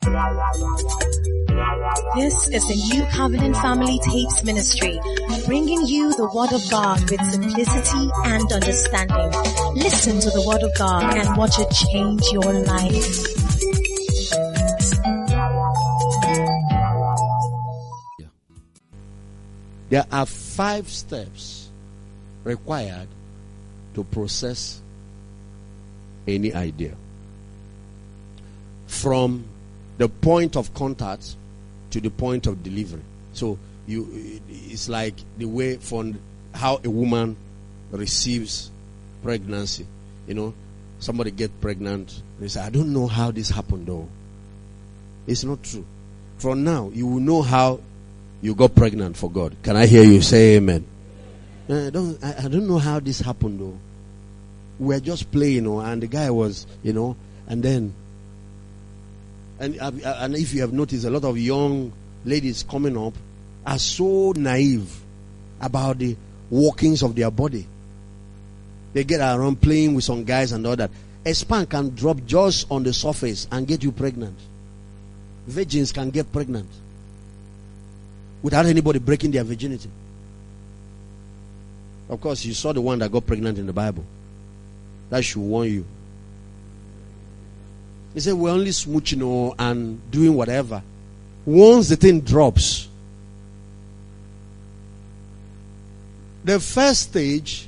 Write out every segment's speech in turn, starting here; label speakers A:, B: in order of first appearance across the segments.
A: This is the New Covenant Family Tapes Ministry, bringing you the Word of God with simplicity and understanding. Listen to the Word of God and watch it change your life.
B: There are 5 steps required to process any idea. From the point of contact to the point of delivery. So it's like the way from how a woman receives pregnancy. You know, somebody get pregnant, they say, I don't know how this happened though. It's not true. From now, you will know how you got pregnant for God. Can I hear you say amen? I don't know how this happened though. We were just playing, and the guy was, and then, and if you have noticed, a lot of young ladies coming up are so naive about the workings of their body. They get around playing with some guys and all that. A sperm can drop just on the surface and get you pregnant. Virgins can get pregnant without anybody breaking their virginity. Of course, you saw the one that got pregnant in the Bible. That should warn you. He said, we're only smooching and doing whatever. Once the thing drops, the first stage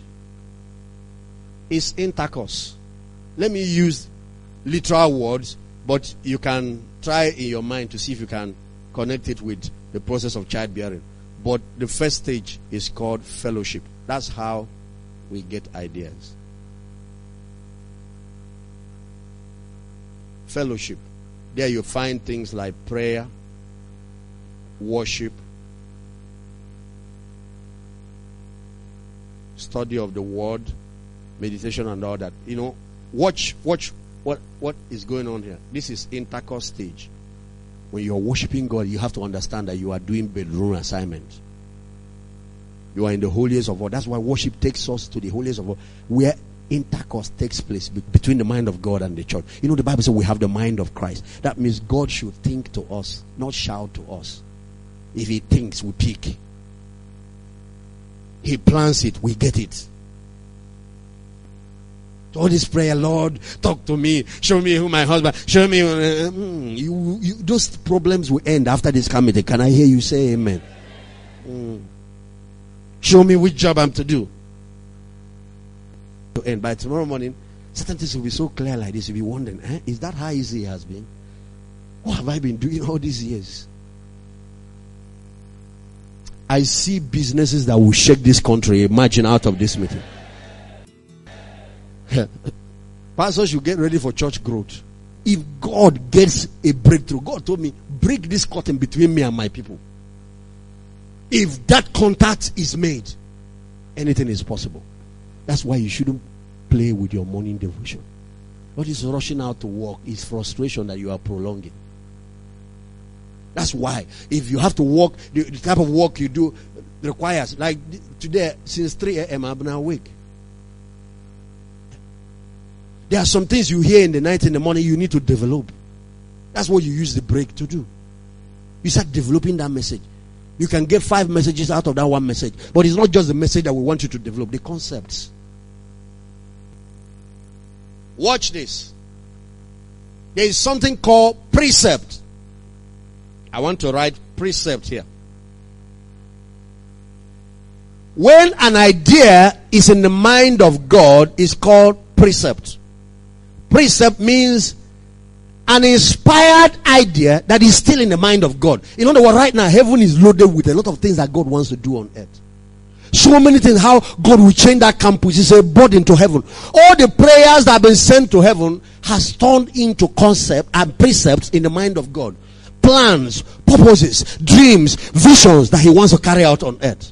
B: is intercourse. Let me use literal words, but you can try in your mind to see if you can connect it with the process of childbearing. But the first stage is called fellowship. That's how we get ideas. Fellowship. There you find things like prayer, worship, study of the word, meditation and all that. Watch what is going on here. This is intercourse stage. When you're worshiping God, you have to understand that you are doing bedroom assignment. You are in the holiest of all. That's why worship takes us to the holiest of all, where intercourse takes place between the mind of God and the church. The Bible says we have the mind of Christ. That means God should think to us, not shout to us. If he thinks, we pick. He plans it, we get it. All this prayer, Lord, talk to me, show me who my husband, show me. Those problems will end after this committee. Can I hear you say amen? Show me which job I'm to do. And by tomorrow morning, certain things will be so clear like this. You'll be wondering, is that how easy it has been? What have I been doing all these years? I see businesses that will shake this country. Imagine out of this meeting. Pastors should get ready for church growth. If God gets a breakthrough, God told me, break this curtain between me and my people. If that contact is made, anything is possible. That's why you shouldn't play with your morning devotion. What is rushing out to work is frustration that you are prolonging. That's why if you have to work, the type of work you do requires, like today, since 3 a.m. I've been awake. There are some things you hear in the night, in the morning, you need to develop. That's what you use the break to do. You start developing that message. You can get 5 messages out of that one message. But it's not just the message that we want you to develop, the concepts. Watch this. There is something called precept. I want to write precept here. When an idea is in the mind of God, it's called precept. Precept means an inspired idea that is still in the mind of God. In other words, right now, heaven is loaded with a lot of things that God wants to do on earth. So many things, how God will change that campus. It's a burden to heaven. All the prayers that have been sent to heaven has turned into concept and precepts in the mind of God. Plans, purposes, dreams, visions that he wants to carry out on earth.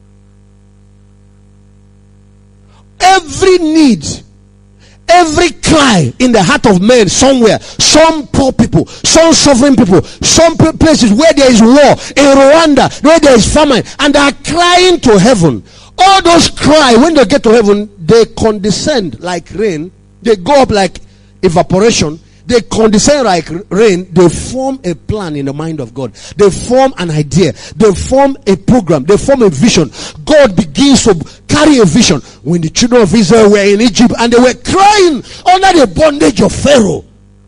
B: Every need, every cry in the heart of man somewhere, some poor people, some suffering people, some places where there is war, in Rwanda, where there is famine, and they are crying to heaven. All those cry, when they get to heaven, they condescend like rain, they go up like evaporation, they condescend like rain. They form a plan in the mind of God. They form an idea. They form a program. They form a vision. God begins to carry a vision. When the children of Israel were in Egypt and they were crying under the bondage of Pharaoh,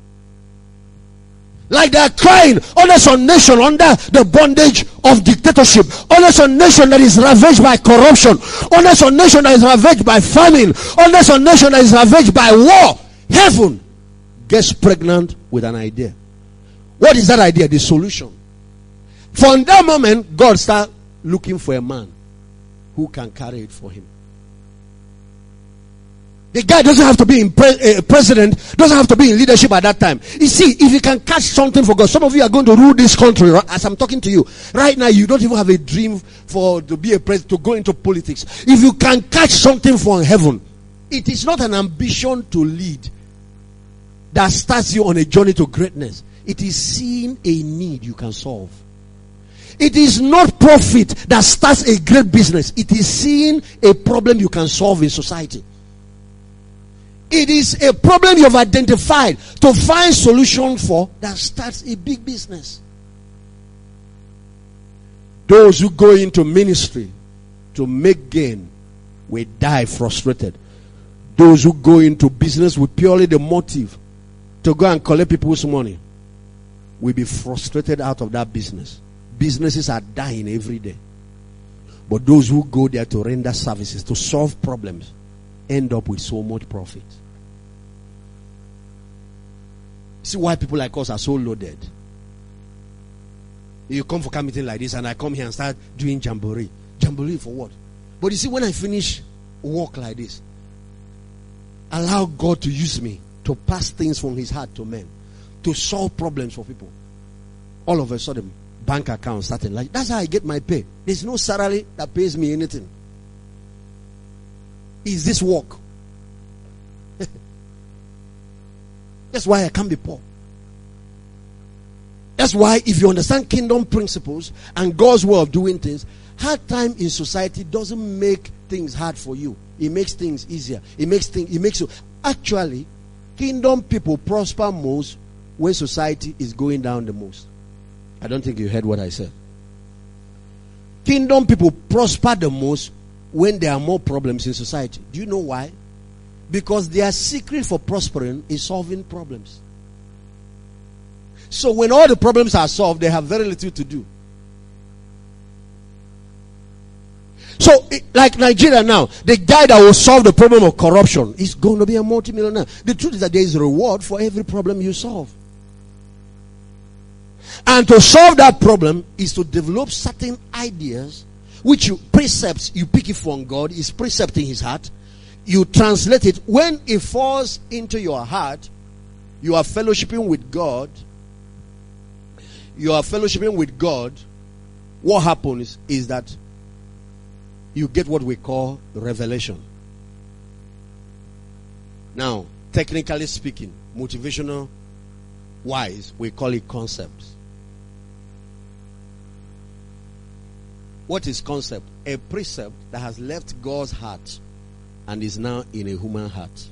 B: like they are crying under some nation under the bondage of dictatorship, under some nation that is ravaged by corruption, under some nation that is ravaged by famine, under some nation that is ravaged by war, heaven gets pregnant with an idea. What is that idea? The solution. From that moment, God starts looking for a man who can carry it for him. The guy doesn't have to be president, doesn't have to be in leadership at that time. You see, if you can catch something for God, some of you are going to rule this country as I'm talking to you. Right now, you don't even have a dream to be a president, to go into politics. If you can catch something from heaven, it is not an ambition to lead that starts you on a journey to greatness. It is seeing a need you can solve. It is not profit that starts a great business. It is seeing a problem you can solve in society. It is a problem you have identified to find solution for that starts a big business. Those who go into ministry to make gain will die frustrated. Those who go into business with purely the motive to go and collect people's money will be frustrated out of that business. Businesses are dying every day. But those who go there to render services, to solve problems, end up with so much profit. See why people like us are so loaded. You come for a meeting like this and I come here and start doing jamboree. Jamboree for what? But you see, when I finish work like this, allow God to use me to pass things from his heart to men, to solve problems for people. All of a sudden, bank account starting like that's how I get my pay. There's no salary that pays me anything. Is this work? That's why I can't be poor. That's why if you understand kingdom principles and God's way of doing things, hard time in society doesn't make things hard for you. It makes things easier. It makes you actually, kingdom people prosper most when society is going down the most. I don't think you heard what I said. Kingdom people prosper the most when there are more problems in society. Do you know why? Because their secret for prospering is solving problems. So when all the problems are solved, they have very little to do. So, like Nigeria now, the guy that will solve the problem of corruption is going to be a multimillionaire. The truth is that there is a reward for every problem you solve. And to solve that problem is to develop certain ideas, which precepts, you pick it from God, is precept in his heart. You translate it. When it falls into your heart, you are fellowshipping with God. You are fellowshipping with God. What happens is that you get what we call revelation. Now, technically speaking, motivational wise, we call it concepts. What is concept? A precept that has left God's heart and is now in a human heart.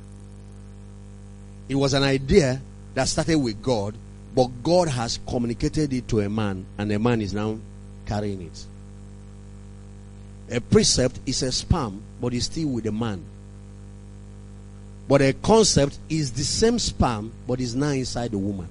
B: It was an idea that started with God, but God has communicated it to a man, and a man is now carrying it. A precept is a sperm, but it's still with a man. But a concept is the same sperm, but is now inside the woman.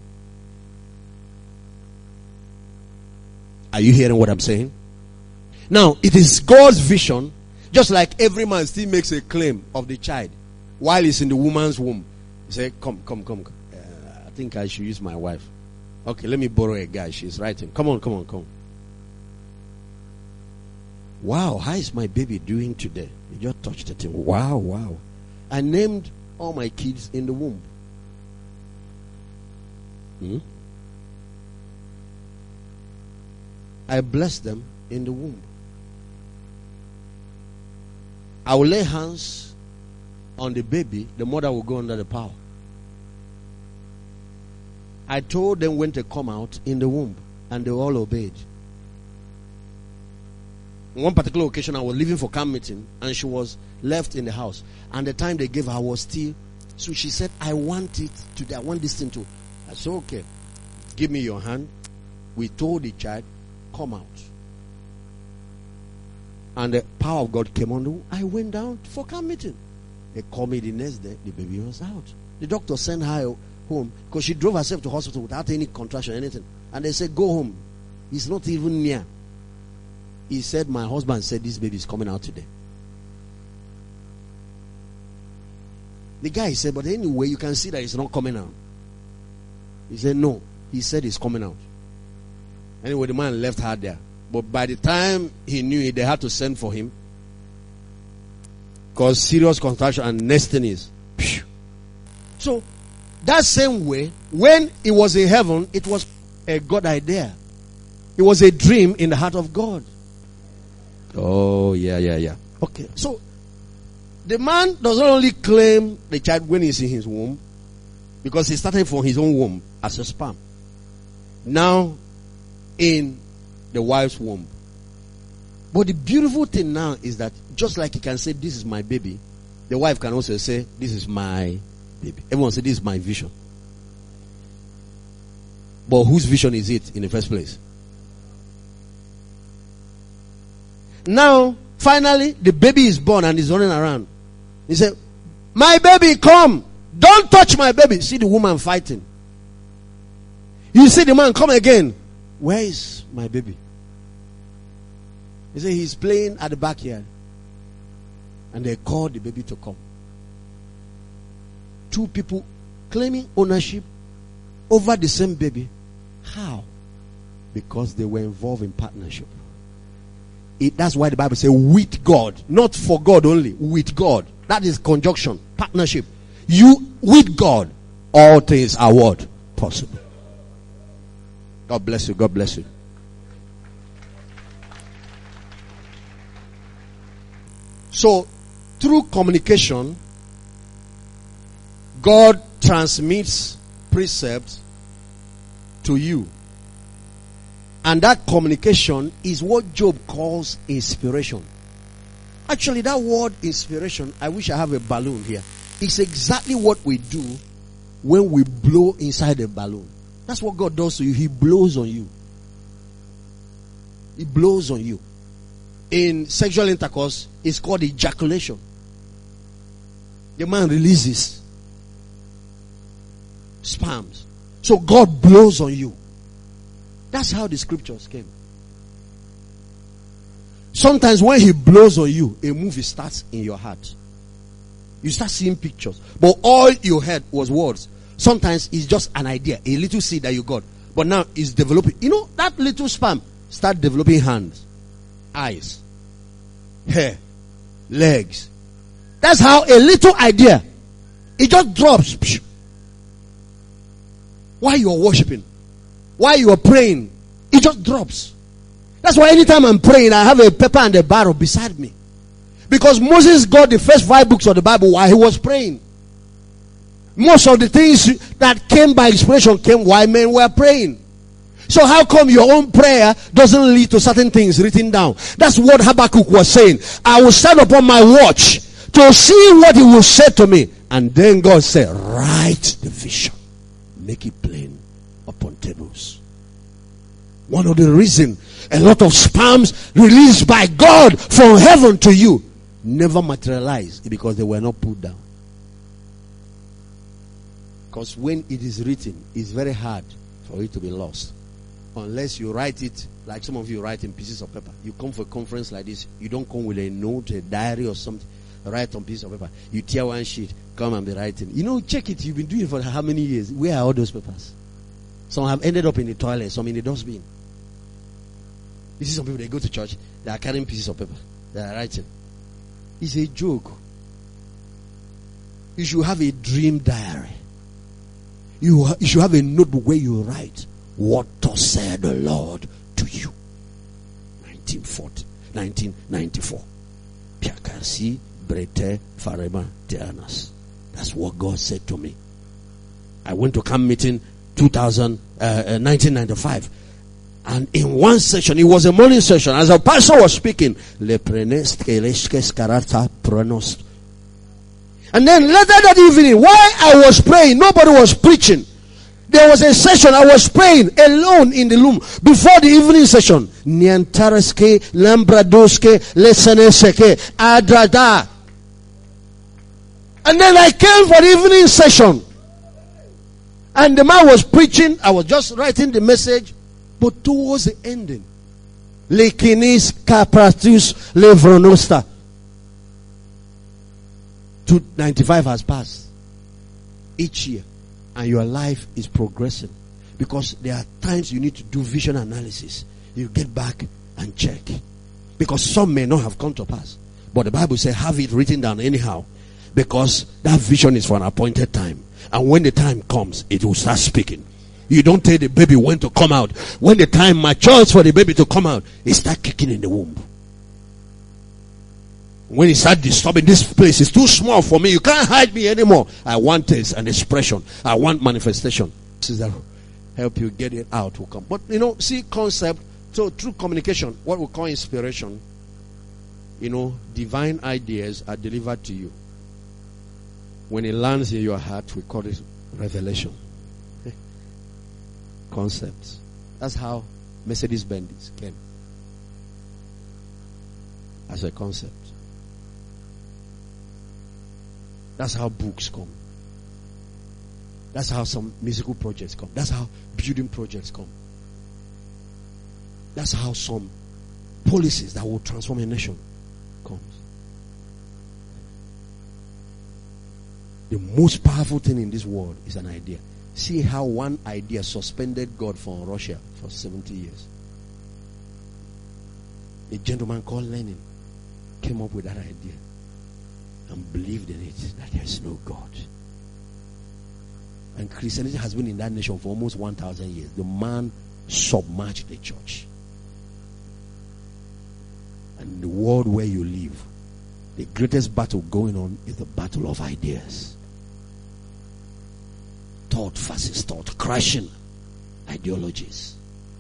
B: Are you hearing what I'm saying? Now, it is God's vision. Just like every man still makes a claim of the child while he's in the woman's womb. He say, come. I think I should use my wife. Okay, let me borrow a guy. She's writing. Come on. Wow, how is my baby doing today? You just touched the thing. Wow. I named all my kids in the womb. I blessed them in the womb. I will lay hands on the baby, the mother will go under the power. I told them when to come out in the womb, and they all obeyed. On one particular occasion, I was leaving for camp meeting, and she was left in the house. And the time they gave her was still So she said, I want it today. I want this thing too. I said, okay, give me your hand. We told the child, come out. And the power of God came on the. I went down for camp meeting. They called me the next day. The baby was out. The doctor sent her home because she drove herself to hospital without any contraction, anything. And they said, go home. He's not even near. He said, my husband said this baby is coming out today. The guy said, but anyway, you can see that it's not coming out. He said, no. He said it's coming out. Anyway, the man left her there. But by the time he knew it, they had to send for him. Because serious contraction, and next thing is. Phew. So, that same way, when it was in heaven, it was a God idea. It was a dream in the heart of God. Oh, yeah. Okay, so the man does not only claim the child when he's in his womb, because he started from his own womb as a sperm. Now, in the wife's womb. But the beautiful thing now is that just like he can say, this is my baby, the wife can also say, this is my baby. Everyone say, this is my vision. But whose vision is it in the first place? Now, finally, the baby is born and is running around. He said, my baby, come. Don't touch my baby. See the woman fighting. You see the man come again. Where is my baby? He said he's playing at the backyard. And they called the baby to come. Two people claiming ownership over the same baby. How? Because they were involved in partnership. That's why the Bible says with God. Not for God only. With God. That is conjunction. Partnership. You with God. All things are what? Possible. God bless you. God bless you. So, through communication, God transmits precepts to you. And that communication is what Job calls inspiration. Actually, that word inspiration, I wish I have a balloon here. It's exactly what we do when we blow inside a balloon. That's what God does to you. He blows on you. He blows on you. In sexual intercourse, it's called ejaculation. The man releases sperms. So God blows on you. That's how the scriptures came. Sometimes when he blows on you, a movie starts in your heart. You start seeing pictures. But all you heard was words. Sometimes it's just an idea, a little seed that you got. But now it's developing. You know, that little sperm start developing hands, eyes, hair, legs. That's how a little idea, it just drops. While you are worshiping, while you are praying, it just drops. That's why anytime I'm praying, I have a paper and a barrel beside me. Because Moses got the first 5 books of the Bible while he was praying. Most of the things that came by inspiration came while men were praying. So how come your own prayer doesn't lead to certain things written down? That's what Habakkuk was saying. I will stand upon my watch to see what he will say to me. And then God said, write the vision. Make it plain upon tables. One of the reasons a lot of sperms released by God from heaven to you never materialized because they were not put down. Because when it is written, it's very hard for it to be lost. Unless you write it, like some of you write in pieces of paper. You come for a conference like this, you don't come with a note, a diary or something. Write on piece of paper. You tear one sheet, come and be writing. You know, check it. You've been doing it for how many years? Where are all those papers? Some have ended up in the toilet, some in the dustbin. You see some people, they go to church, they are carrying pieces of paper. They are writing. It's a joke. You should have a dream diary. You should have a notebook where you write, what thus said the Lord to you. 1994. Piakasi brete farema teanas. That's what God said to me. I went to camp meeting 1995. And in one session, it was a morning session, as a pastor was speaking, And then later that evening, while I was praying, nobody was preaching. There was a session, I was praying alone in the room before the evening session. Niantaraske, Lambradoske, Lesaneseke, Adrada. And then I came for the evening session. And the man was preaching. I was just writing the message. But towards the ending, Lekinis Capratus Levronosta. 295 has passed each year. And your life is progressing. Because there are times you need to do vision analysis. You get back and check. Because some may not have come to pass. But the Bible says have it written down anyhow. Because that vision is for an appointed time. And when the time comes, it will start speaking. You don't tell the baby when to come out. When the time matures for the baby to come out, it starts kicking in the womb. When it starts disturbing, this place is too small for me. You can't hide me anymore. I want this, an expression. I want manifestation. This is that help you get it out will come. But see concept. So through communication, what we call inspiration, divine ideas are delivered to you. When it lands in your heart, we call it revelation. Concepts. That's how Mercedes-Benz came. As a concept. That's how books come. That's how some musical projects come. That's how building projects come. That's how some policies that will transform a nation comes. The most powerful thing in this world is an idea. See how one idea suspended God from Russia for 70 years. A gentleman called Lenin came up with that idea and believed in it, that there is no God. And Christianity has been in that nation for almost 1,000 years. The man submerged the church. And the world where you live, the greatest battle going on is the battle of ideas. Thought versus thought, crashing ideologies.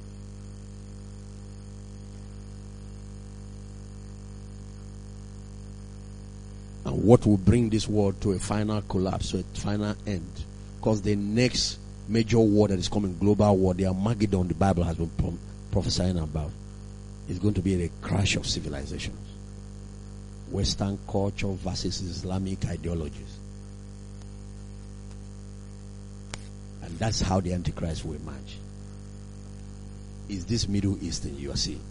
B: And what will bring this world to a final collapse, to a final end? Because the next major war that is coming, global war, the Armageddon the Bible has been prophesying about, is going to be the crash of civilizations. Western culture versus Islamic ideologies. And that's how the Antichrist will emerge. Is this Middle Eastern you are seeing?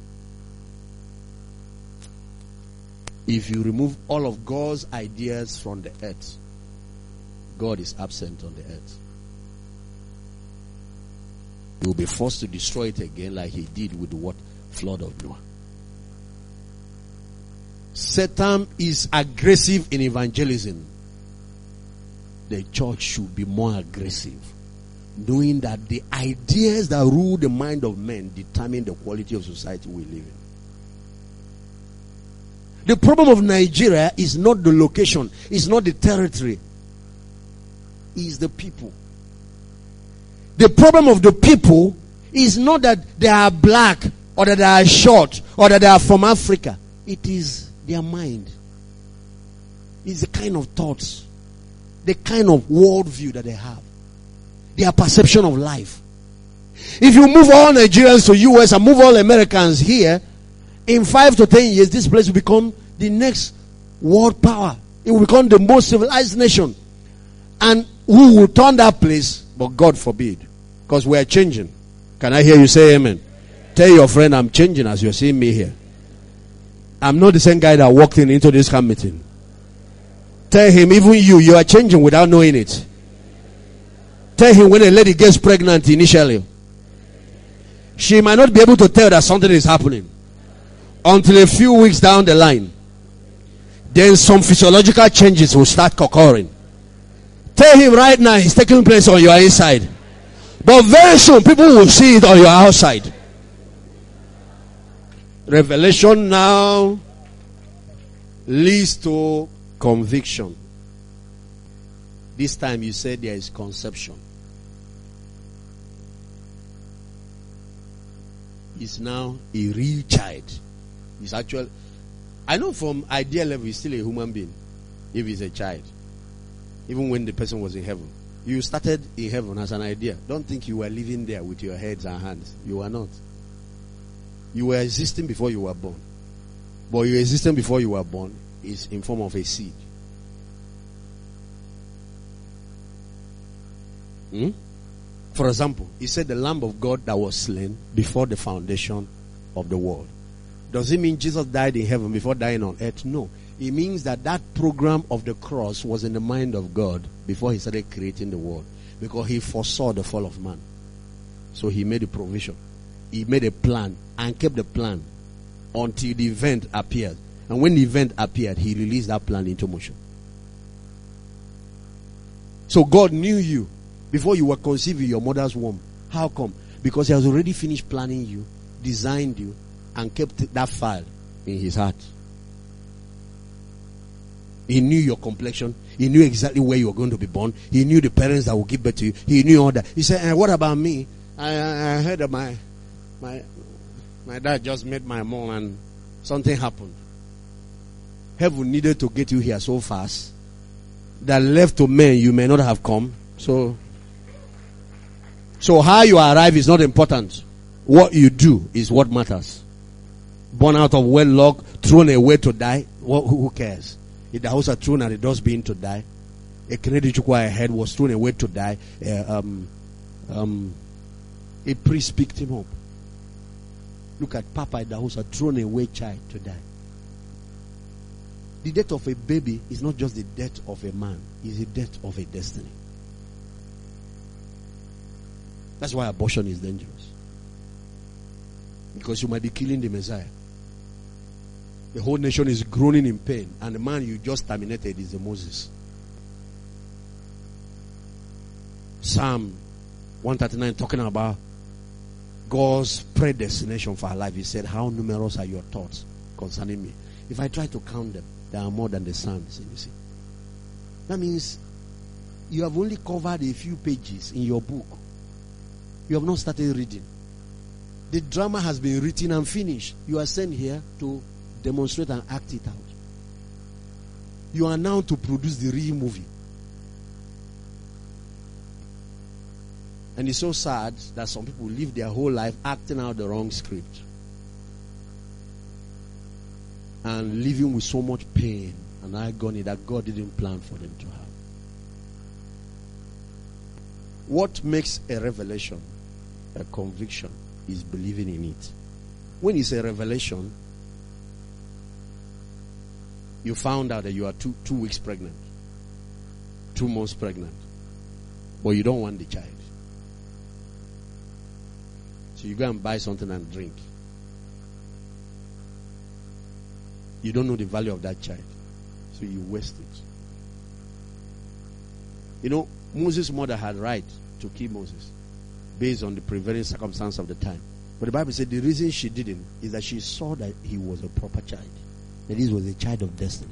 B: If you remove all of God's ideas from the earth, God is absent on the earth. He will be forced to destroy it again like he did with the flood of Noah. Satan is aggressive in evangelism. The church should be more aggressive, knowing that the ideas that rule the mind of men determine the quality of society we live in. The problem of Nigeria is not the location, it's not the territory, it's the people. The problem of the people is not that they are black or that they are short or that they are from Africa. It is their mind. It's the kind of thoughts, the kind of worldview that they have, their perception of life. If you move all Nigerians to US and move all Americans here, in 5 to 10 years, this place will become the next world power. It will become the most civilized nation. And who will turn that place? But God forbid. Because we are changing. Can I hear you say amen? Tell your friend, I'm changing as you're seeing me here. I'm not the same guy that walked into this camp meeting. Tell him, even you are changing without knowing it. Tell him when a lady gets pregnant initially, she might not be able to tell that something is happening until a few weeks down the line. Then some physiological changes will start occurring. Tell him right now it's taking place on your inside. But very soon people will see it on your outside. Revelation now leads to conviction. This time you said there is conception. He's now a real child. He's actually, I know from idea level he's still a human being if he's a child. Even when the person was in heaven. You started in heaven as an idea. Don't think you were living there with your heads and hands. You were not. You were existing before you were born. But your existence before you were born is in form of a seed. For example, he said the Lamb of God that was slain before the foundation of the world. Does it mean Jesus died in heaven before dying on earth? No. It means that program of the cross was in the mind of God before he started creating the world. Because he foresaw the fall of man. So he made a provision. He made a plan and kept the plan until the event appeared. And when the event appeared, he released that plan into motion. So God knew you before you were conceived in your mother's womb. How come? Because he has already finished planning you, designed you, and kept that file in his heart. He knew your complexion. He knew exactly where you were going to be born. He knew the parents that would give birth to you. He knew all that. He said, what about me? I heard that my dad just met my mom and something happened. Heaven needed to get you here so fast that left to men you may not have come. So how you arrive is not important. What you do is what matters. Born out of wedlock, thrown away to die. Who cares? If the house are thrown at the dustbin to die, a Kennedy Chukwa head was thrown away to die. A priest picked him up. Look at Papa at the house, a thrown away child to die. The death of a baby is not just the death of a man, it's the death of a destiny. That's why abortion is dangerous. Because you might be killing the Messiah. The whole nation is groaning in pain, and the man you just terminated is the Moses. Psalm 139 talking about God's predestination for our life. He said, how numerous are your thoughts concerning me? If I try to count them, there are more than the sands in the sea. That means you have only covered a few pages in your book. You have not started reading. The drama has been written and finished. You are sent here to demonstrate and act it out. You are now to produce the real movie. And it's so sad that some people live their whole life acting out the wrong script. And living with so much pain and agony that God didn't plan for them to have. What makes a revelation a conviction is believing in it. When it's a revelation, you found out that you are 2 weeks pregnant, 2 months pregnant, but you don't want the child. So you go and buy something and drink. You don't know the value of that child, so you waste it. You know, Moses' mother had right to kill Moses based on the prevailing circumstance of the time. But the Bible said the reason she didn't is that she saw that he was a proper child. That this was a child of destiny.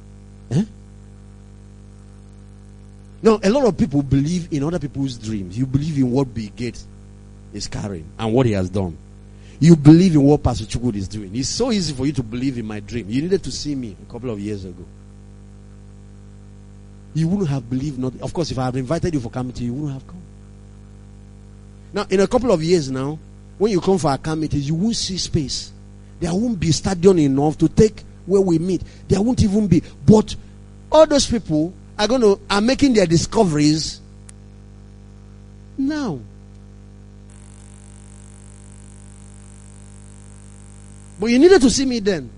B: Now, a lot of people believe in other people's dreams. You believe in what Bill Gates is carrying and what he has done. You believe in what Pastor Chukwudi is doing. It's so easy for you to believe in my dream. You needed to see me a couple of years ago. You wouldn't have believed nothing. Of course, if I had invited you for committee, you wouldn't have come. Now, in a couple of years now, when you come for our committees, you won't see space. There won't be stadium enough to take where we meet. There won't even be. But all those people are making their discoveries now. But you needed to see me then.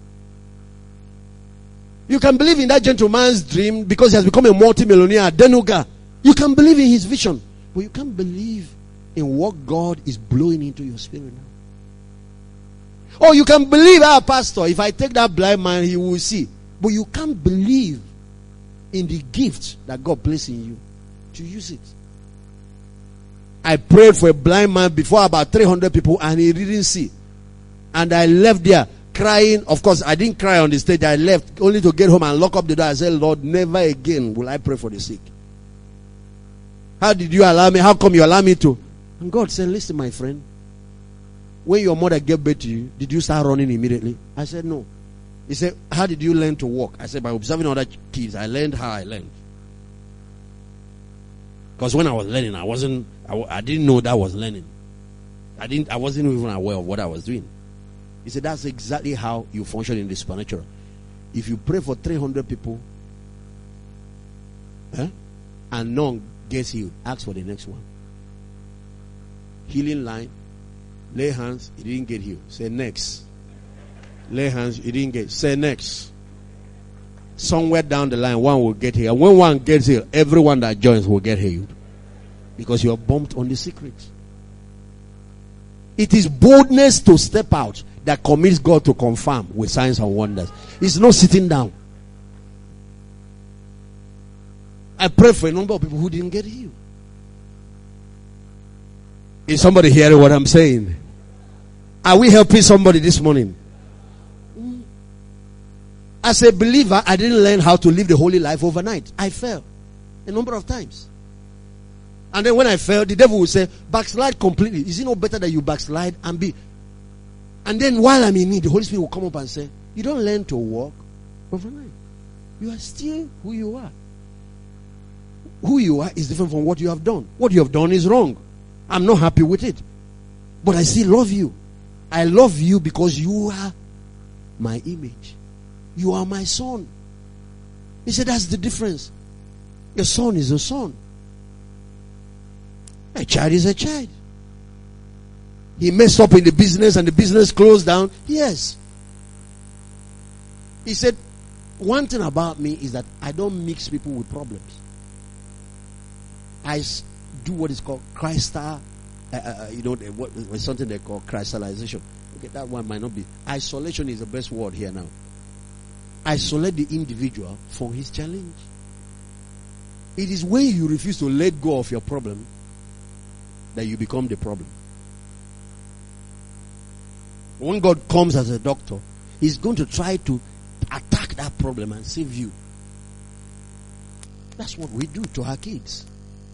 B: You can believe in that gentleman's dream because he has become a multi-millionaire, Denuga. You can believe in his vision. But you can't believe in what God is blowing into your spirit now. Or you can believe, pastor, if I take that blind man, he will see. But you can't believe in the gift that God placed in you to use it. I prayed for a blind man before about 300 people and he didn't see. And I left there crying. Of course, I didn't cry on the stage. I left only to get home and lock up the door. I said, Lord, never again will I pray for the sick. How did you allow me? How come you allow me to? And God said, listen, my friend. When your mother gave birth to you, did you start running immediately? I said, no. He said, how did you learn to walk? I said, by observing other kids. I learned how I learned. Because when I was learning, I didn't know that was learning. I wasn't even aware of what I was doing. He said, that's exactly how you function in the supernatural. If you pray for 300 people, and none gets healed, ask for the next one. Healing line, lay hands, he didn't get healed. Say next. Lay hands, he didn't get. Say next. Somewhere down the line, one will get healed. And when one gets healed, everyone that joins will get healed. Because you are bumped on the secret. It is boldness to step out that commits God to confirm with signs and wonders. It's not sitting down. I pray for a number of people who didn't get healed. Is somebody hearing what I'm saying? Are we helping somebody this morning? As a believer, I didn't learn how to live the holy life overnight. I fell a number of times. And then when I fell, the devil will say, backslide completely. Is it not better that you backslide and be? And then while I'm in it, the Holy Spirit will come up and say, you don't learn to walk overnight. You are still who you are. Who you are is different from what you have done. What you have done is wrong. I'm not happy with it. But I still love you. I love you because you are my image. You are my son. He said that's the difference. A son is a son. A child is a child. He messed up in the business and the business closed down. Yes. He said, one thing about me is that I don't mix people with problems. I do what is called Christa, something they call Christalization. Okay, that one might not be. Isolation is the best word here now. Isolate the individual from his challenge. It is when you refuse to let go of your problem that you become the problem. When God comes as a doctor, he's going to try to attack that problem and save you. That's what we do to our kids.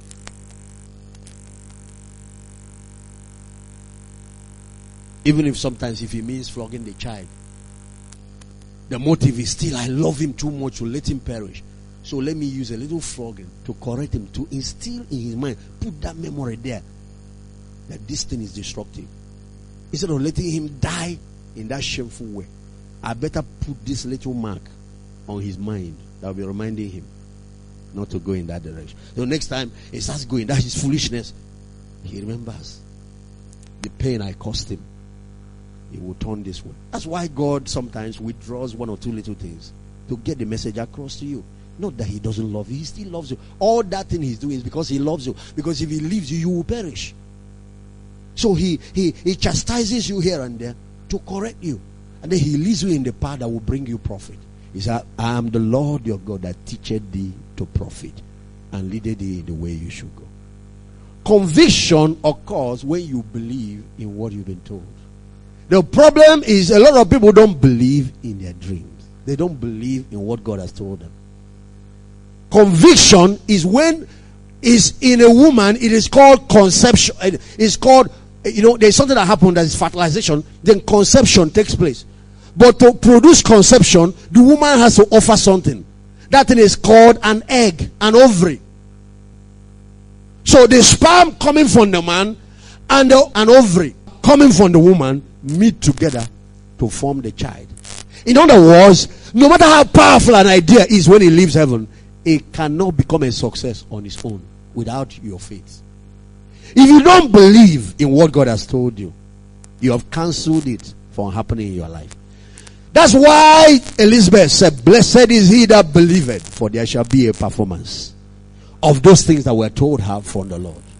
B: Even if sometimes if it means flogging the child, the motive is still, I love him too much to let him perish. So let me use a little flogging to correct him, to instill in his mind, put that memory there, that this thing is destructive. Instead of letting him die in that shameful way, I better put this little mark on his mind that will be reminding him not to go in that direction. So next time he starts going, that is foolishness. He remembers the pain I caused him. He will turn this way. That's why God sometimes withdraws one or two little things to get the message across to you. Not that he doesn't love you, he still loves you. All that thing he's doing is because he loves you. Because if he leaves you, you will perish. So he chastises you here and there to correct you. And then he leads you in the path that will bring you profit. He said, I am the Lord your God that teacheth thee to profit and leadeth thee in the way you should go. Conviction occurs when you believe in what you've been told. The problem is a lot of people don't believe in their dreams. They don't believe in what God has told them. Conviction is when is in a woman, it is called conception. It's called, there's something that happens that is fertilization, then conception takes place. But to produce conception, the woman has to offer something. That thing is called an egg, an ovary. So the sperm coming from the man and an ovary coming from the woman meet together to form the child. In other words, no matter how powerful an idea is when it leaves heaven, it cannot become a success on its own without your faith. If you don't believe in what God has told you, you have cancelled it from happening in your life. That's why Elizabeth said, blessed is he that believeth, for there shall be a performance of those things that were told her from the Lord.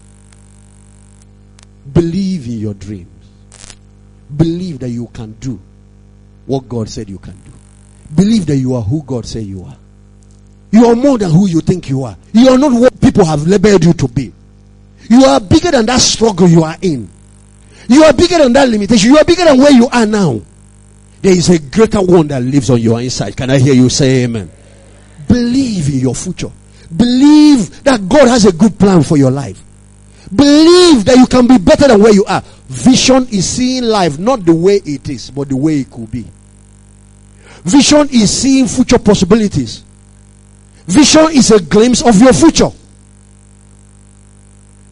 B: Believe in your dreams. Believe that you can do what God said you can do. Believe that you are who God said you are. You are more than who you think you are. You are not what people have labeled you to be. You are bigger than that struggle you are in. You are bigger than that limitation. You are bigger than where you are now. There is a greater one that lives on your inside. Can I hear you say amen? Believe in your future. Believe that God has a good plan for your life. Believe that you can be better than where you are. Vision is seeing life not the way it is, but the way it could be. Vision is seeing future possibilities. Vision is a glimpse of your future.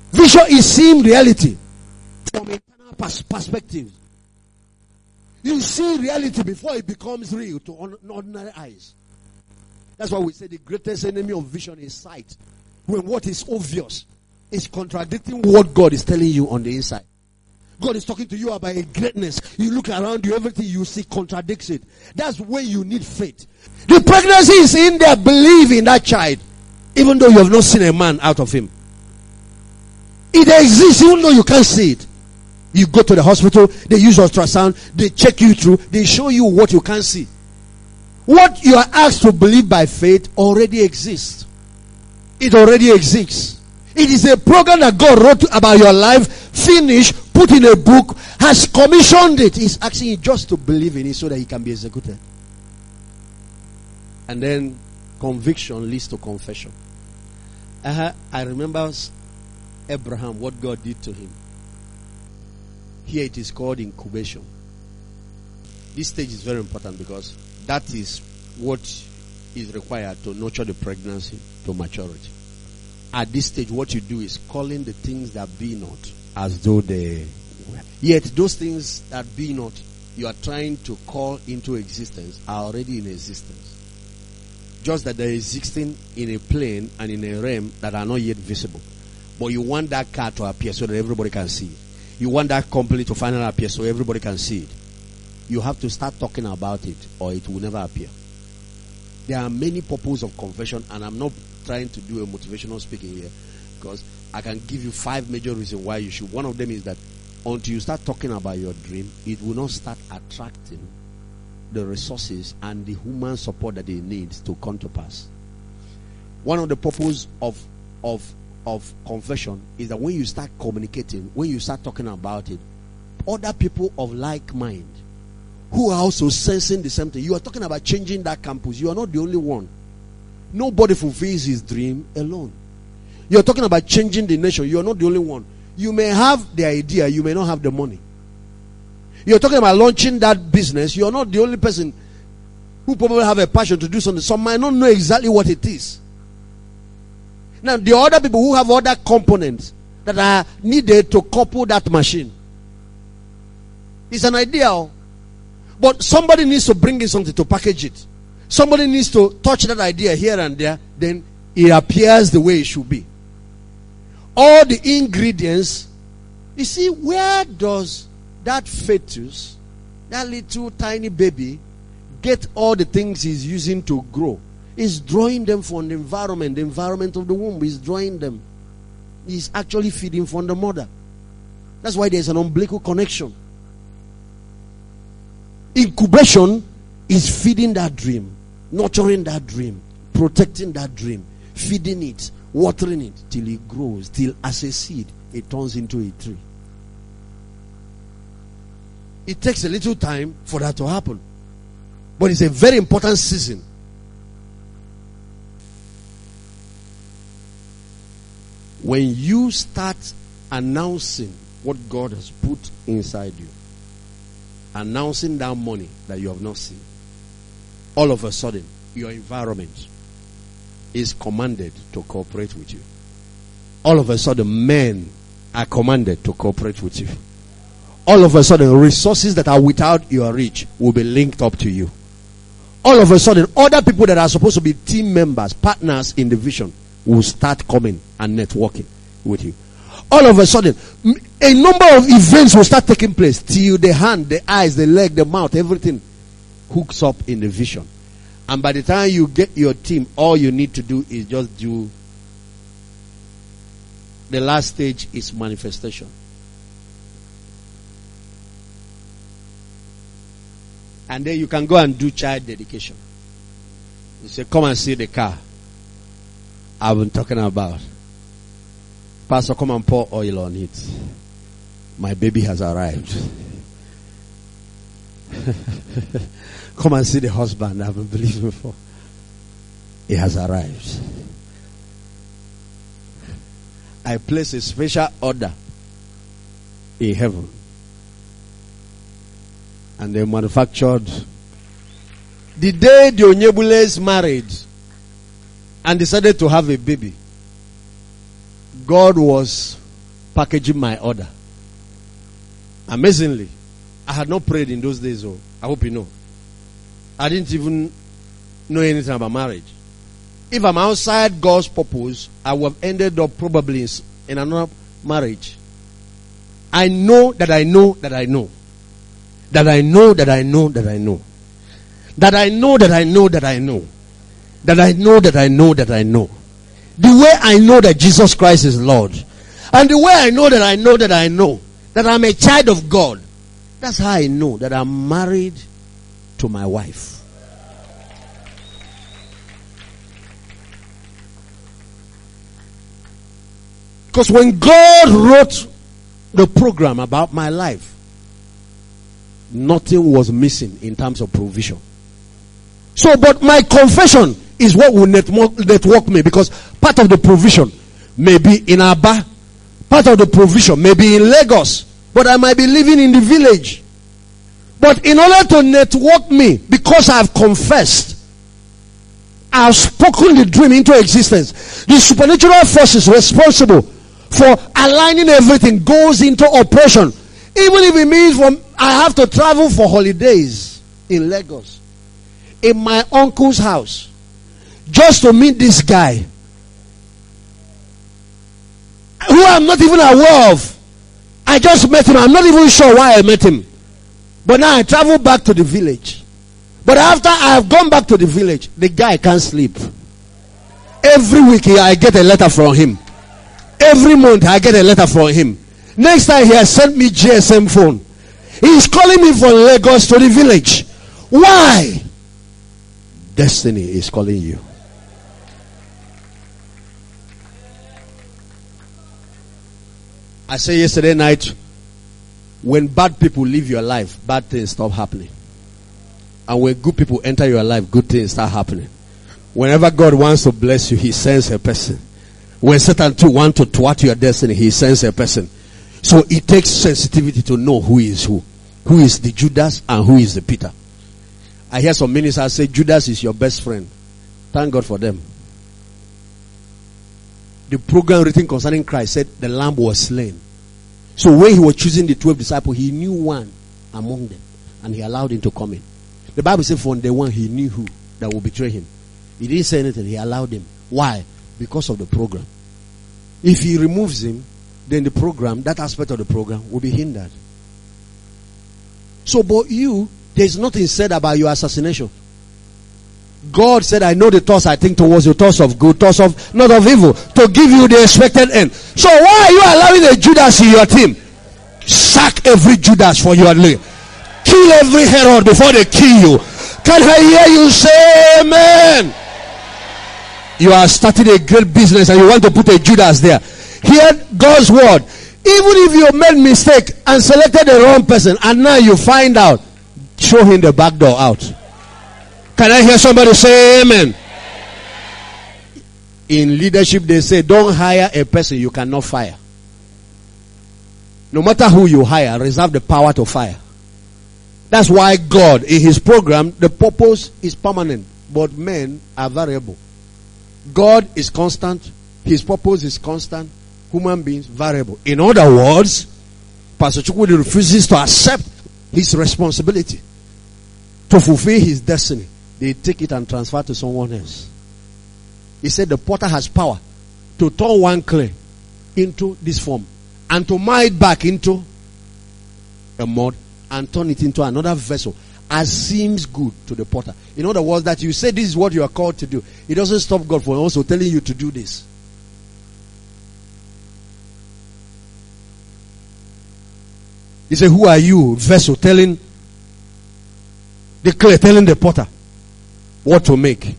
B: Vision is seeing reality from eternal perspective. You see reality before it becomes real to ordinary eyes. That's why we say the greatest enemy of vision is sight. When what is obvious is contradicting what God is telling you on the inside. God is talking to you about a greatness. You look around you, everything you see contradicts it. That's where you need faith. The pregnancy is in there. Believe in that child, even though you have not seen a man out of him. It exists even though you can't see it. You go to the hospital, they use ultrasound, they check you through, they show you what you can't see. What you are asked to believe by faith already exists. It already exists. It is a program that God wrote about your life, finished, put in a book, has commissioned it. He's asking you just to believe in it so that it can be executed. And then conviction leads to confession. I remember Abraham, what God did to him. Here it is called incubation. This stage is very important because that is what is required to nurture the pregnancy to maturity. At this stage, what you do is calling the things that be not as though they were. Yet those things that be not, you are trying to call into existence, are already in existence. Just that they're existing in a plane and in a realm that are not yet visible. But you want that car to appear so that everybody can see it. You want that company to finally appear so everybody can see it. You have to start talking about it or it will never appear. There are many purposes of confession, and I'm not trying to do a motivational speaking here because I can give you 5 major reasons why you should. One of them is that until you start talking about your dream, it will not start attracting the resources and the human support that it needs to come to pass. One of the purposes of confession is that when you start communicating, when you start talking about it, other people of like mind who are also sensing the same thing. You are talking about changing that campus. You are not the only one. Nobody fulfills his dream alone. You are talking about changing the nation. You are not the only one. You may have the idea, you may not have the money. You are talking about launching that business. You are not the only person who probably have a passion to do something. Some might not know exactly what it is. Now, the other people who have other components that are needed to couple that machine. It's an idea. But somebody needs to bring in something to package it. Somebody needs to touch that idea here and there. Then it appears the way it should be. All the ingredients. You see, where does that fetus, that little tiny baby, get all the things he's using to grow? He's drawing them from the environment of the womb. He's drawing them. He's actually feeding from the mother. That's why there's an umbilical connection. Incubation is feeding that dream, nurturing that dream, protecting that dream, feeding it, watering it till it grows, till as a seed it turns into a tree. It takes a little time for that to happen, but it's a very important season. When you start announcing what God has put inside you, announcing that money that you have not seen, all of a sudden your environment is commanded to cooperate with you. All of a sudden men are commanded to cooperate with you. All of a sudden resources that are without your reach will be linked up to you. All of a sudden other people that are supposed to be team members, partners in the vision, will start coming and networking with you. All of a sudden, a number of events will start taking place till the hand, the eyes, the leg, the mouth, everything hooks up in the vision. And by the time you get your team, all you need to do is just do. The last stage is manifestation. And then you can go and do child dedication. You say, come and see the car I've been talking about. Pastor, come and pour oil on it. My baby has arrived. Come and see the husband I've been believing for. He has arrived. I place a special order in heaven. And they manufactured. The day the Onyebules married and decided to have a baby, God was packaging my order. Amazingly, I had not prayed in those days. Oh, I hope you know. I didn't even know anything about marriage. If I'm outside God's purpose, I would have ended up probably in another marriage. I know that I know that I know. That I know that I know that I know. That I know that I know that I know. That I know that I know that I know. The way I know that Jesus Christ is Lord. And the way I know that I know that I know. That I'm a child of God. That's how I know that I'm married to my wife. Because when God wrote the program about my life, nothing was missing in terms of provision. So, but my confession is what will network me, because part of the provision may be in Aba, part of the provision may be in Lagos, but I might be living in the village. But in order to network me, because I've confessed, I've spoken the dream into existence, the supernatural forces responsible for aligning everything goes into operation. Even if it means I have to travel for holidays in Lagos, in my uncle's house, just to meet this guy who I'm not even aware of. I just met him. I'm not even sure why I met him. But now I travel back to the village. But after I have gone back to the village, the guy can't sleep. Every week I get a letter from him. Every month I get a letter from him. Next time he has sent me GSM phone. He's calling me from Lagos to the village. Why? Destiny is calling you. I said yesterday night, when bad people leave your life, bad things stop happening. And when good people enter your life, good things start happening. Whenever God wants to bless you, he sends a person. When Satan too wants to thwart your destiny, he sends a person. So it takes sensitivity to know who is who. Who is the Judas and who is the Peter. I hear some ministers say Judas is your best friend. Thank God for them. The program written concerning Christ said the lamb was slain. So when he was choosing the 12 disciples, he knew one among them. And he allowed him to come in. The Bible said from day one he knew who that would betray him. He didn't say anything. He allowed him. Why? Because of the program. If he removes him, then the program, that aspect of the program, will be hindered. So, but you, there's nothing said about your assassination. God said, I know the thoughts I think towards you, thoughts of good, thoughts of not of evil, to give you the expected end. So why are you allowing a Judas in your team? Sack every Judas for your league. Kill every Herod before they kill you. Can I hear you say amen? You are starting a great business and you want to put a Judas there. Hear God's word. Even if you made mistake and selected the wrong person and now you find out, show him the back door out. Can I hear somebody say amen? In leadership they say don't hire a person you cannot fire. No matter who you hire, reserve the power to fire. That's why God in his program, the purpose is permanent, but men are variable. God is constant. His purpose is constant. Human beings, variable. In other words, Pastor Chukwudi refuses to accept his responsibility to fulfill his destiny. They take it and transfer to someone else. He said the potter has power to turn one clay into this form and to mine it back into a mud and turn it into another vessel as seems good to the potter. In other words, that you say this is what you are called to do. It doesn't stop God from also telling you to do this. He said, who are you, vessel, telling the clay, telling the potter what to make?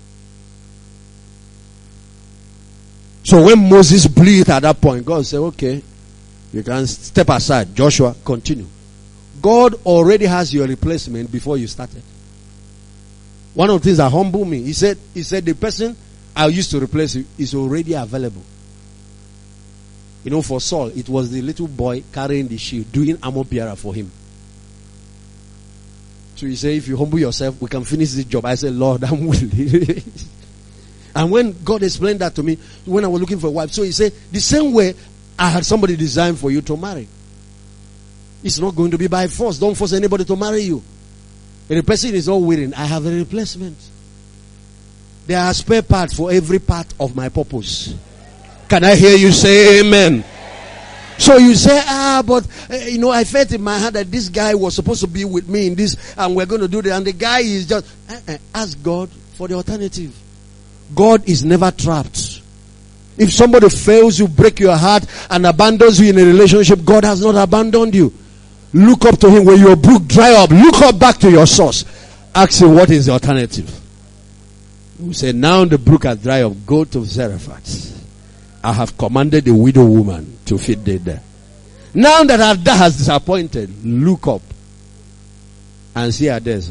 B: So when Moses blew it at that point, God said, okay, you can step aside. Joshua, continue. God already has your replacement before you started. One of the things that humbled me, he said the person I used to replace you is already available. You know, for Saul, it was the little boy carrying the shield, doing armor bearer for him. So he said, if you humble yourself, we can finish this job. I said, Lord, I'm willing. And when God explained that to me, when I was looking for a wife, so he said, the same way I had somebody designed for you to marry. It's not going to be by force. Don't force anybody to marry you. If the person is not willing, I have a replacement. There are spare parts for every part of my purpose. Can I hear you say amen? So you say, but I felt in my heart that this guy was supposed to be with me in this, and we're going to do that. And the guy is just, ask God for the alternative. God is never trapped. If somebody fails you, break your heart, and abandons you in a relationship, God has not abandoned you. Look up to him. When your brook dry up, look up back to your source. Ask him, what is the alternative? We say, now the brook has dried up, go to Zarephath. I have commanded the widow woman to feed thee there. Now that her dad has disappointed, look up and see her there.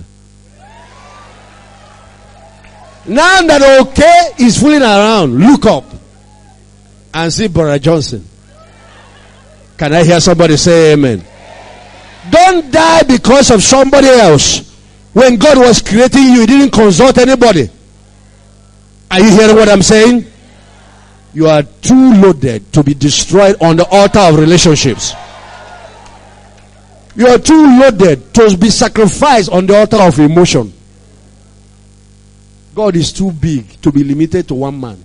B: Now that okay is fooling around, look up and see Brother Johnson. Can I hear somebody say amen? Don't die because of somebody else. When God was creating you, he didn't consult anybody. Are you hearing what I'm saying? You are too loaded to be destroyed on the altar of relationships. You are too loaded to be sacrificed on the altar of emotion. God is too big to be limited to one man.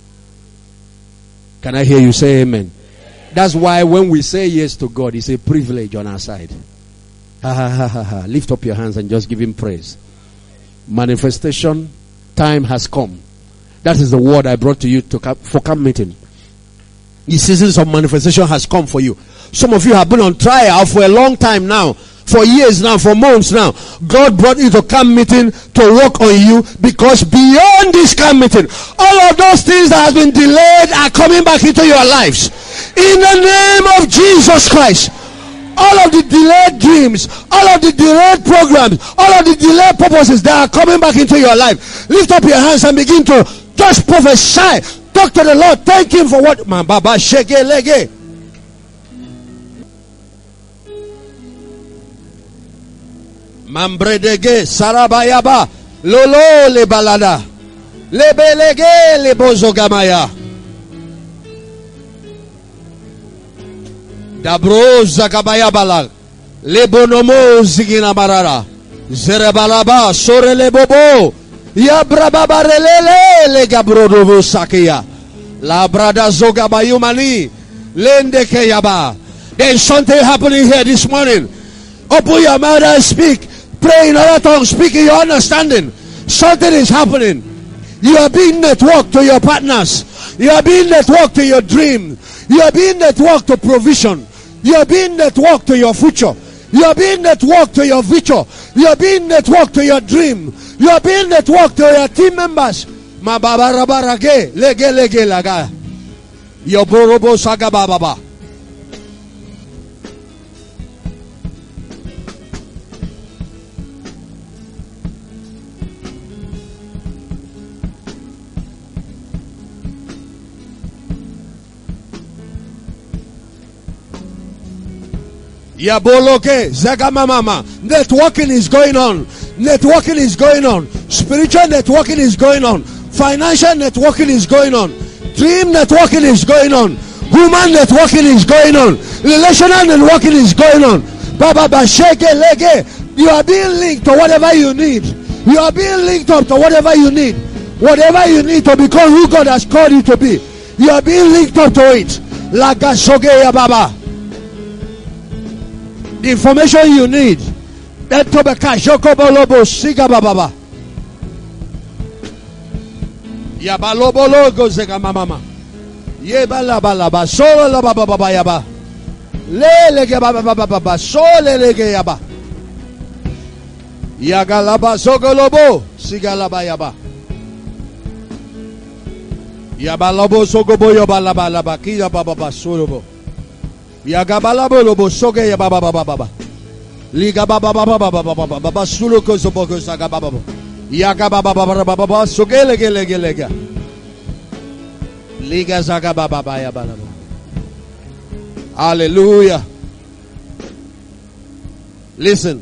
B: Can I hear you say amen? That's why when we say yes to God, it's a privilege on our side. Lift up your hands and just give him praise. Manifestation time has come. That is the word I brought to you for camp meeting. The seasons of manifestation has come for you. Some of you have been on trial for a long time now. For years now, for months now. God brought you to camp meeting to work on you, because beyond this camp meeting, all of those things that have been delayed are coming back into your lives. In the name of Jesus Christ. All of the delayed dreams, all of the delayed programs, all of the delayed purposes that are coming back into your life. Lift up your hands and begin to just prophesy. Talk to the Lord. Thank him for what. Man, Baba, shake it, lege. Mambredege, Sarabayaba, Lolo le balada, Lebelege le bozogamaya. Dabro zakabaya balal, Lebonomo zigina marara, Zerebalaba, Sore le bobo, Yabrababarelele le gabrodovo sakia, La brada zogabayumani, Lende keyaba. There's something happening here this morning. Open your mouth and speak. Pray in other tongues. Speak in your understanding. Something is happening. You are being networked to your partners. You are being networked to your dream. You are being networked to provision. You are being networked to your future. You are being networked to your future. You are being networked to your dream. You are being networked to your team members. Mababarabarage lege lege laga. Yoborobo sagababa. Yaboloke, Zagamamama. Networking is going on. Networking is going on. Spiritual networking is going on. Financial networking is going on. Dream networking is going on. Human networking is going on. Relational networking is going on. Baba Basheke Lege. You are being linked to whatever you need. You are being linked up to whatever you need. Whatever you need to become who God has called you to be. You are being linked up to it. Lagashoge ya Baba. The information you need. That Tobeka Shokobolobo Siga Baba. Yabalobolo Gozega Mama. Yebalabalaba Solo la Baba Baba Yaba. Lelege Baba Baba Sole Lege Yaba. Yagalaba Sogolobo Sigalaba Yaba. Yabalobo Sogobo Yobalaba Labakia Baba Solobo. Yagabalabo lobo soge ya baba baba baba. Liga baba baba baba baba baba sulo kozo boko saga baba. Yaga baba baba baba soge lege lege lege. Liga saga baba baba ya baba. Hallelujah. Listen.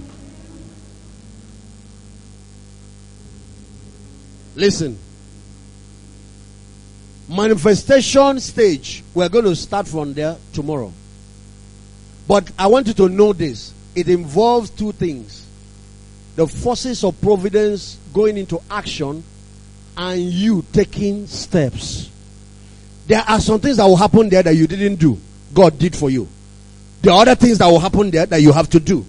B: Listen. Manifestation stage. We're going to start from there tomorrow. But I want you to know this. It involves two things. The forces of providence going into action and you taking steps. There are some things that will happen there that you didn't do. God did for you. There are other things that will happen there that you have to do.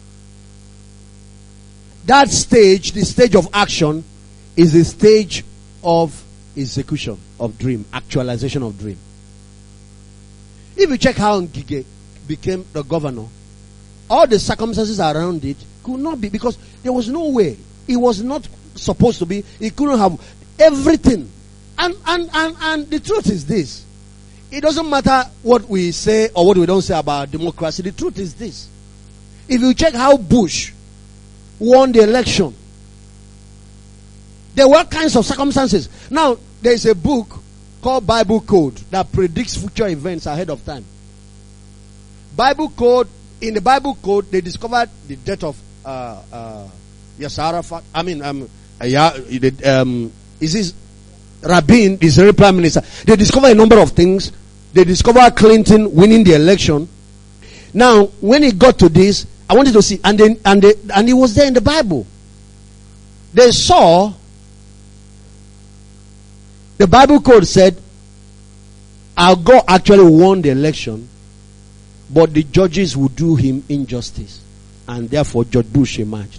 B: That stage, the stage of action, is the stage of execution of dream, actualization of dream. If you check how Ngige became the governor, all the circumstances around it could not be, because there was no way. It was not supposed to be. It couldn't have everything. And the truth is this. It doesn't matter what we say or what we don't say about democracy. The truth is this. If you check how Bush won the election, there were all kinds of circumstances. Now, there is a book called Bible Code that predicts future events ahead of time. Bible Code, in the Bible Code, they discovered the death of Yasser Arafat. Is this Rabin, the Israeli Prime Minister? They discovered a number of things. They discovered Clinton winning the election. Now, when it got to this, I wanted to see, and it was there in the Bible. They saw, the Bible Code said, Al Gore actually won the election, but the judges would do him injustice, and therefore George Bush emerged.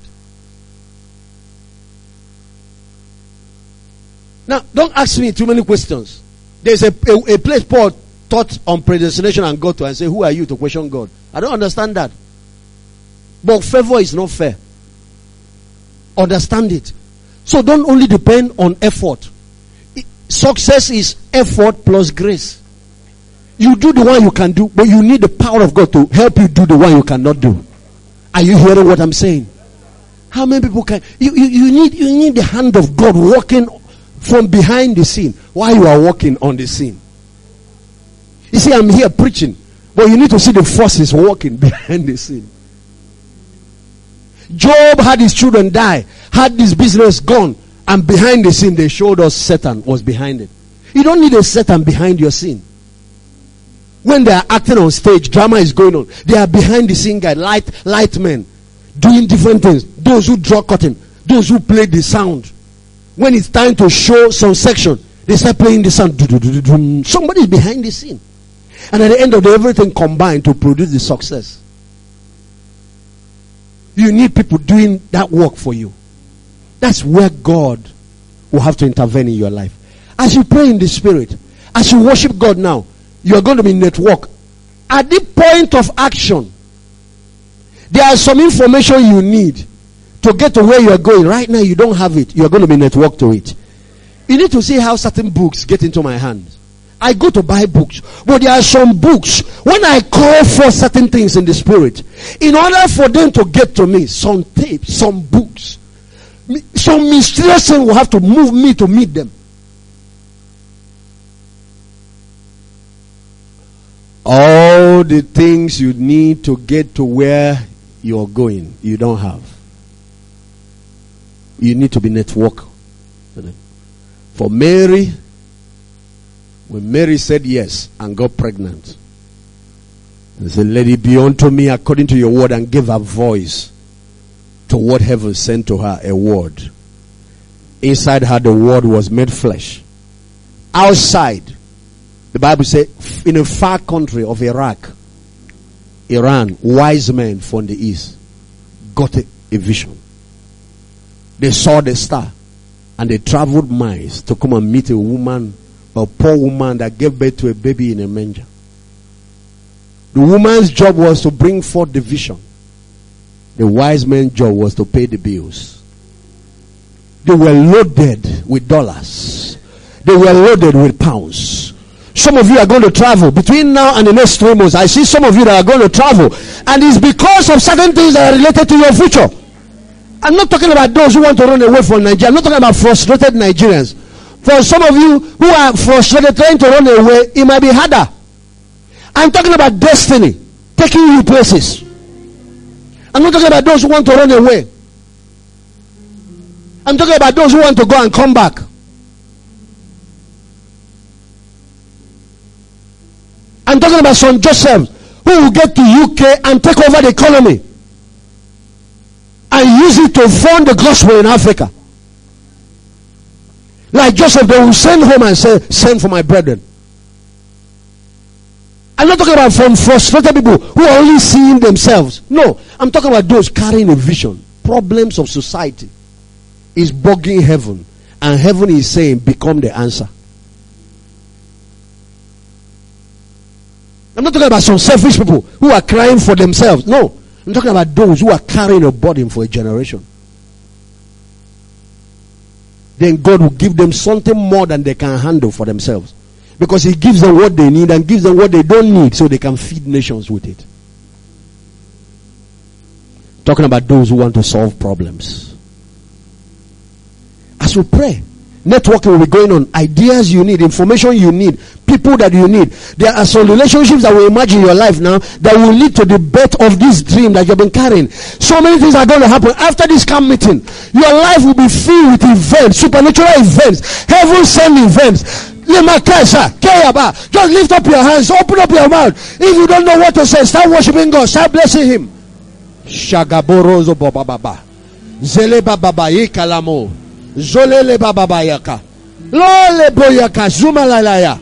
B: Now, don't ask me too many questions. There's a place Paul taught on predestination and God to, and say, who are you to question God? I don't understand that. But favor is not fair. Understand it. So don't only depend on effort. Success is effort plus grace. You do the one you can do, but you need the power of God to help you do the one you cannot do. Are you hearing what I'm saying? How many people can you need the hand of God working from behind the scene while you are working on the scene? You see, I'm here preaching, but you need to see the forces working behind the scene. Job had his children die, had this business gone, and behind the scene they showed us Satan was behind it. You don't need a Satan behind your scene. When they are acting on stage, drama is going on. They are behind the scene guy, light men, doing different things. Those who draw curtain, those who play the sound. When it's time to show some section, they start playing the sound. Somebody is behind the scene. And at the end of the day, everything combined to produce the success. You need people doing that work for you. That's where God will have to intervene in your life. As you pray in the Spirit, as you worship God now, you are going to be network. At the point of action, there are some information you need to get to where you are going. Right now, you don't have it. You are going to be networked to it. You need to see how certain books get into my hands. I go to buy books, but there are some books, when I call for certain things in the Spirit, in order for them to get to me, some tapes, some books, some mysterious thing will have to move me to meet them. All the things you need to get to where you're going, you don't have. You need to be networked. For Mary, when Mary said yes and got pregnant, and said, let it be unto me according to your word, and gave her voice to what heaven sent to her, a word. Inside her, the word was made flesh. Outside, the Bible said, in a far country of Iraq, Iran, wise men from the east got a vision. They saw the star, and they traveled miles to come and meet a woman, a poor woman that gave birth to a baby in a manger. The woman's job was to bring forth the vision. The wise man's job was to pay the bills. They were loaded with dollars. They were loaded with pounds. Some of you are going to travel between now and the next 3 months. I see some of you that are going to travel, and it's because of certain things that are related to your future. I'm not talking about those who want to run away from Nigeria. I'm not talking about frustrated Nigerians. For some of you who are frustrated trying to run away, it might be harder. I'm talking about destiny taking you places. I'm not talking about those who want to run away. I'm talking about those who want to go and come back. I'm talking about son Joseph, who will get to UK and take over the economy and use it to fund the gospel in Africa. Like Joseph, they will send home and say, send for my brethren. I'm not talking about from frustrated people who are only seeing themselves. No, I'm talking about those carrying a vision. Problems of society is bugging heaven, and heaven is saying, become the answer. I'm not talking about some selfish people who are crying for themselves. No, I'm talking about those who are carrying a burden for a generation. Then God will give them something more than they can handle for themselves. Because He gives them what they need and gives them what they don't need so they can feed nations with it. Talking about those who want to solve problems. As we pray, networking will be going on. Ideas you need, information you need, people that you need. There are some relationships that will emerge in your life now that will lead to the birth of this dream that you've been carrying. So many things are going to happen. After this camp meeting, your life will be filled with events, supernatural events, heaven sent events. Just lift up your hands, open up your mouth. If you don't know what to say, start worshiping God, start blessing Him. Shagaborozo Baba Zele Baba Yikalamo Zolele Baba Yaka Lole Boyaka Zumalalaya.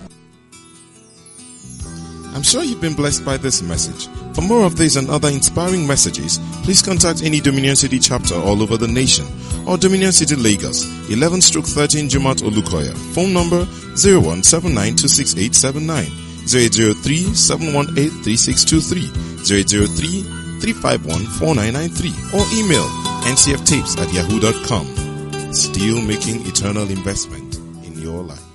C: I'm sure you've been blessed by this message. For more of these and other inspiring messages, please contact any Dominion City chapter all over the nation or Dominion City Lagos, 11/13 Jumat Olukoya. Phone number 0179268879, 003-718-3623, 003-351-4993, or email ncftapes@yahoo.com. Still making eternal investment in your life.